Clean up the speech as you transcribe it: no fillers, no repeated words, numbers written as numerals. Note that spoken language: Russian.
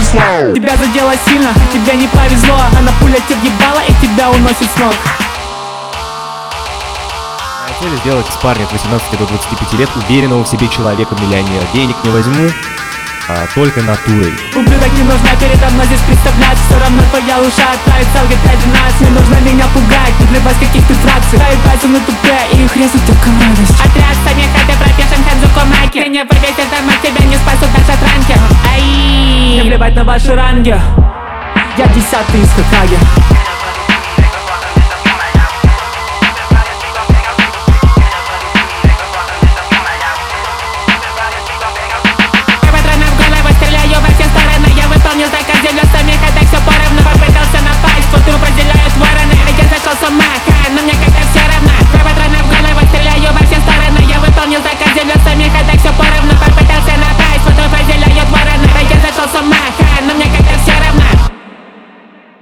slow. Тебя задело сильно, тебе не повезло. Она пуля тебе въебала и тебя уносит с ног. Хотели сделать из парня от 18 до 25 лет уверенного в себе человека-миллионера. Денег не возьму, только натурой. Ублюдок, не нужно передо мной здесь представлять. Все равно твоя луша отправится в ГТ-12. Не нужно меня пугать, не плевать каких ты фракций. Твои пальцы на тупе и их резать только радость. Отряд самих, ты пропишем Хадзуку Маки. Ты не выбейся, дома тебя не спасут даже транки. Ай, не плевать на ваши ранги. Я 10-й из Хокаге. Заказ земля самих, а так все поровну. Попытался напасть, футуру разделяют вороны. А я зашел с ума, но мне как-то все равно. Два патрона в голову, стреляю во все стороны. Я выполнил заказ земля самих, а так все поровну. Попытался напасть, футуру разделяют вороны. А я зашел с ума, но мне как-то все равно.